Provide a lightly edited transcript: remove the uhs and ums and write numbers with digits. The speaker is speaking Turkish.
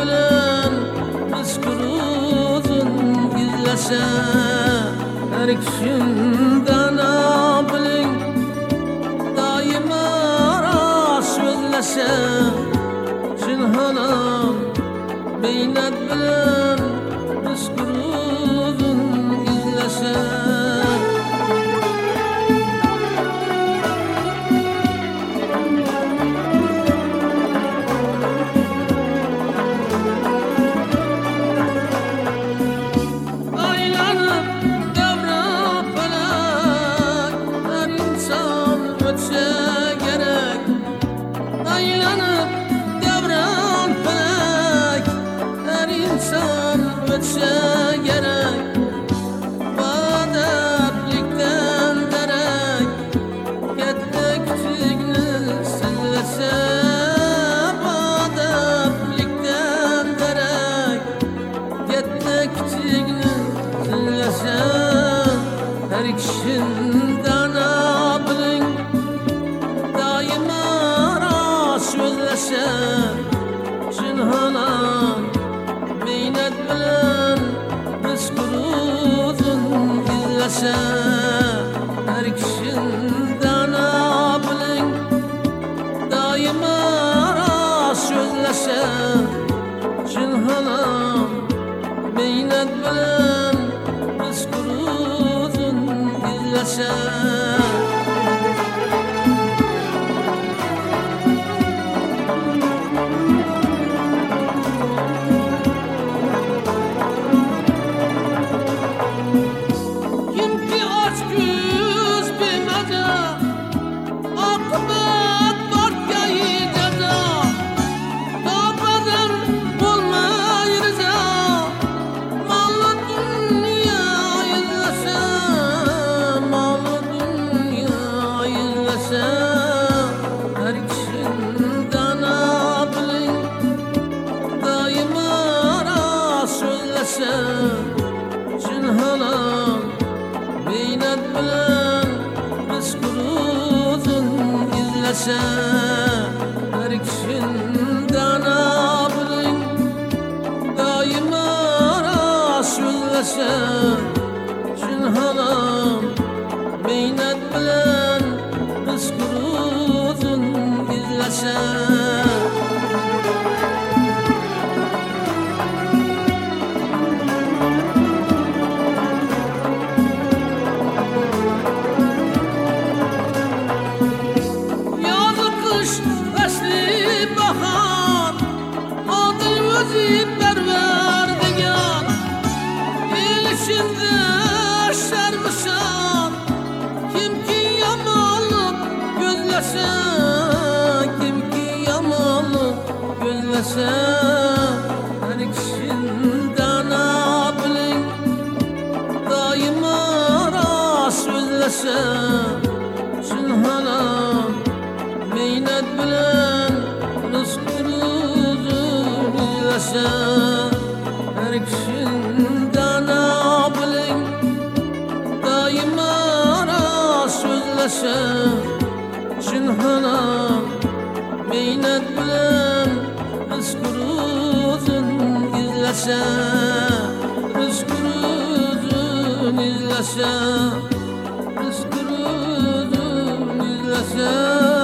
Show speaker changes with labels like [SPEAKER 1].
[SPEAKER 1] bilen biz kuruzun izlese her kişinden abilin daima rast sözlese Cinhanam beynet bilen biz kuruzun izlese gerek badetlikten derek Ketmek tügnü silvese badetlikten derek Ketmek tügnü silvese her kişinden abilin daima rast sözlese Cinhanam beynet bilen biz kuruzun izlese her kişinden abilin daima rast sözlese Cinhanam beynet bilen biz kuruzun izlese Cinhanam beynet bilen biz kuruzun izlese her kişinden abilin daima rast sözlese Cinhanam beynet bilen biz kuruzun izlese Perverdigar ilişinde şermişan kim ki yamanlık gözlese kim ki yamanlık gözlese her kişinden abilin daima rast sözlese Cinhanam beynet bilen biz kuruzun izlese her kişinden abilin daima rast sözlese Cinhanam beynet bilen biz kuruzun izlese biz kuruzun izlese biz kuruzun izlese